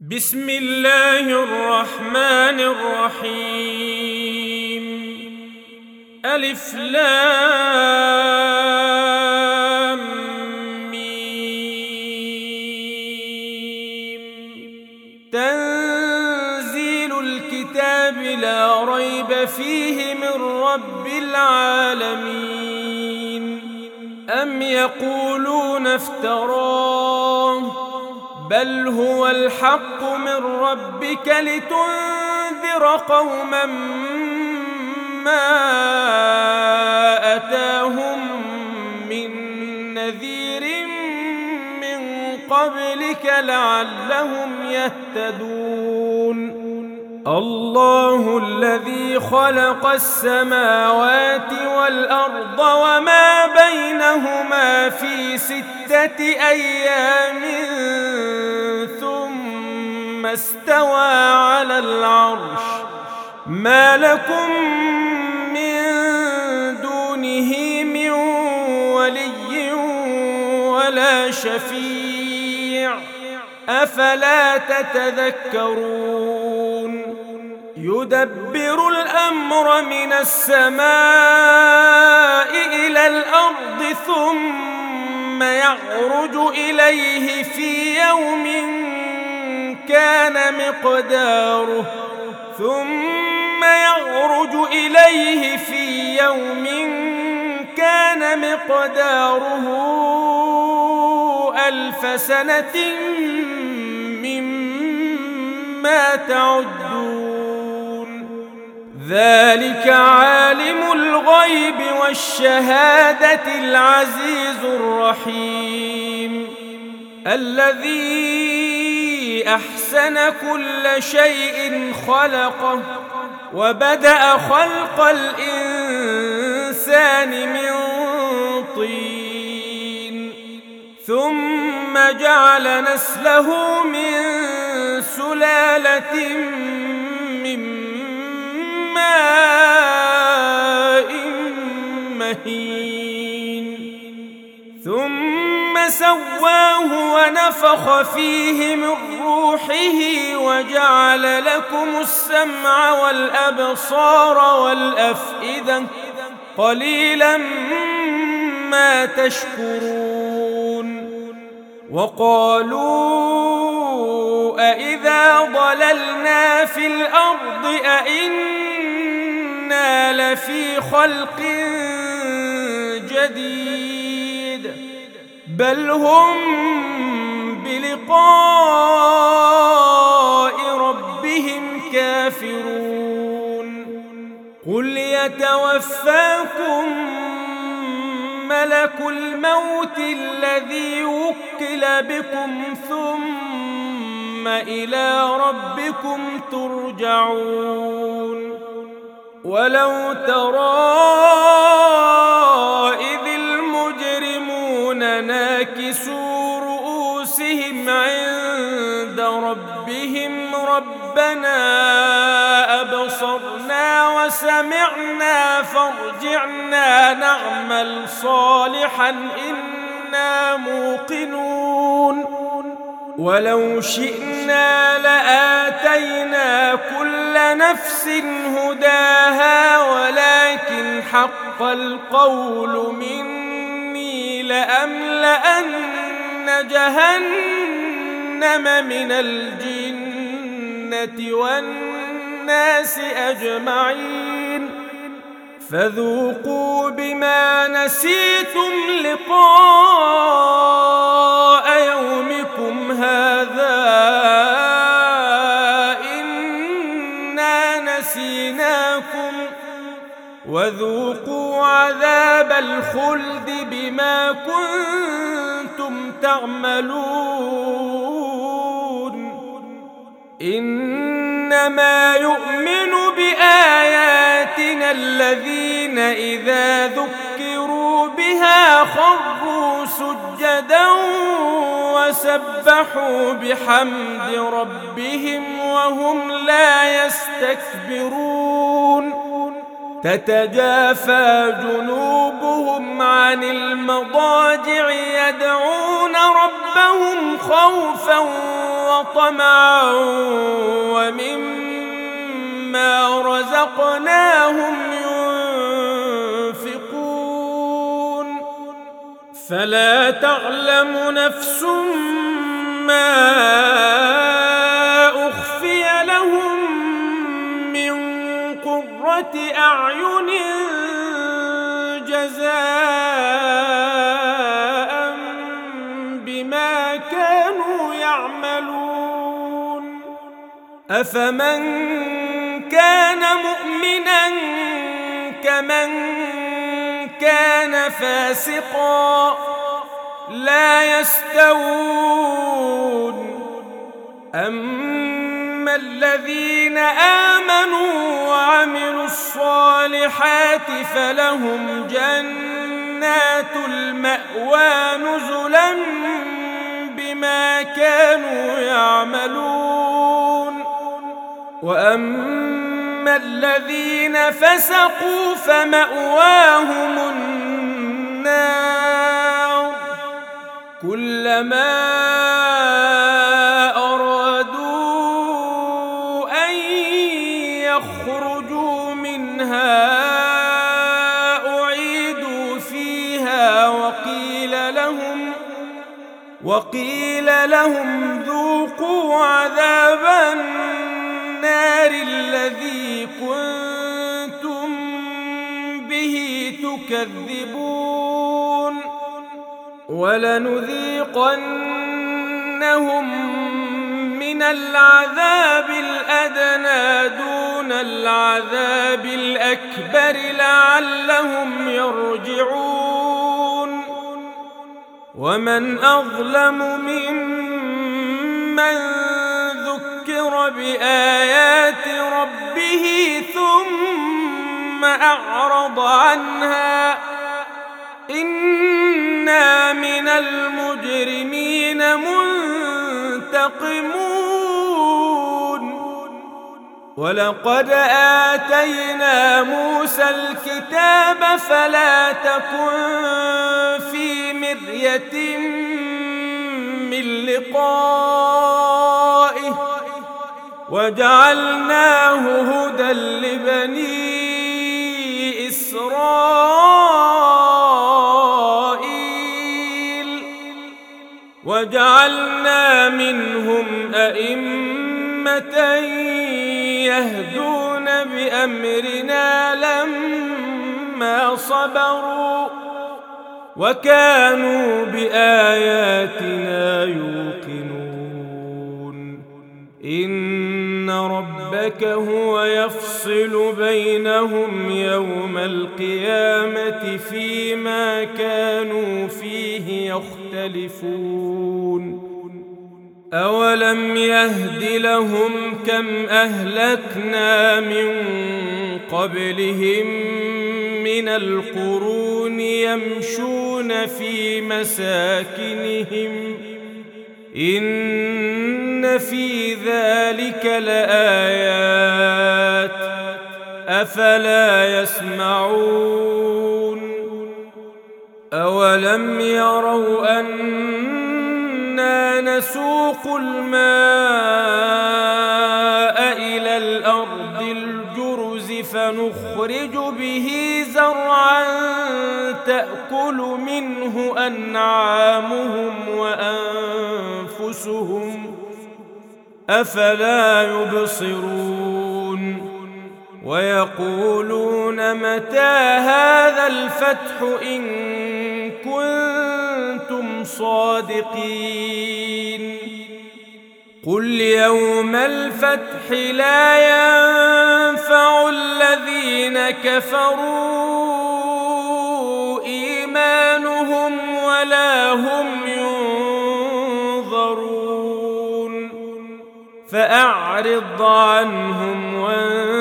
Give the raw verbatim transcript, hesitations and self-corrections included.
بسم الله الرحمن الرحيم. ألف لام ميم. تنزيل الكتاب لا ريب فيه من رب العالمين. أم يقولون افتراه بل هو الحق من ربك لتنذر قوما ما أتاهم من نذير من قبلك لعلهم يهتدون. الله الذي خلق السماوات والأرض وما بينهما في ستة أيام ثم استوى على العرش. ما لكم من دونه من ولي ولا شفيع أفلا تتذكرون. يدبر الأمر من السماء إلى الأرض ثم يعرج إليه في يوم كان مقداره ثم يعرج إليه في يوم كان مقداره ألف سنة مما تعدون. ذلك عالم الغيب والشهادة العزيز الرحيم. الذي أحسن كل شيء خلقه وبدأ خلق الإنسان من طين ثم جعل نسله من سلالة من ماء مهين ثم سواه ونفخ فيه من روحه وجعل لكم السمع والأبصار والأفئدة قليلا ما تشكرون. وقالوا أإذا ضللنا في الأرض أإنا لفي خلق جديد بل هم بلقاء ربهم كافرون. قل يتوفاكم ملك الموت الذي وكل بكم ثم إلى ربكم ترجعون. ولو ترى إذ المجرمون ناكسوا رؤوسهم عند ربهم ربنا أبصرنا وسمعنا فارجعنا نعمل صالحا إنا موقنون. ولو شئنا لآتينا كل نفس هداها ولكن حق القول مني لأملأن جهنم من الجنة والناس أجمعين فذوقوا بما نسيتم لقاء يومكم هذا إنا نسيناكم وذوقوا عذاب الخلد بما كنتم تعملون. إنما يؤمن بآياتنا الذين إذا ذكروا بها خروا سجدا وسبحوا بحمد ربهم وهم لا يستكبرون. تتجافى جنوبهم وهم عن المضاجع يدعون ربهم خوفا وطمعا ومما رزقناهم ينفقون فلا تعلم نفس ما أخفي لهم من قرة أعين جزاء بما كانوا يعملون أفمن كان مؤمنا كمن كان فاسقا لا يستوون أما الذين آمنوا وعملوا الصالحات فلهم جنات المأوى نزلا بما كانوا يعملون وأما الذين فسقوا فمأواهم النار كلما أرادوا أن يخرجوا منها أعيدوا فيها وقيل لهم وقيل لهم ذوقوا عذاب النار الذي كنتم به تكذبون ولنذيقنهم من العذاب الأدنى دون العذاب الأكبر لعلهم يرجعون ومن أظلم ممن ذكر بآيات ربه ثم أعرض عنها إنا من المجرمين منتقمون ولقد آتينا موسى الكتاب فلا تكن في مرية من لقائه وجعلناه هدى لبني إسرائيل وجعلنا منهم أئمة يهدون بأمرنا لما صبروا وكانوا بآياتنا يوقنون إن ربك هو يفصل بينهم يوم القيامة فيما كانوا فيه يختلفون أولم يهد لهم كم أهلكنا من قبلهم من القرون يمشون في مساكنهم إن في ذلك لآيات أفلا يسمعون أولم يروا أنا نسوق الماء إلى الأرض الجرز فنخرج به زرعا تأكل منه أنعامهم وأنفسهم أفلا يبصرون ويقولون متى هذا الفتح إن كنتم صادقين قل يوم الفتح لا ينفع الذين كفروا إيمانهم ولا هم ينظرون فأعرض عنهم وانظر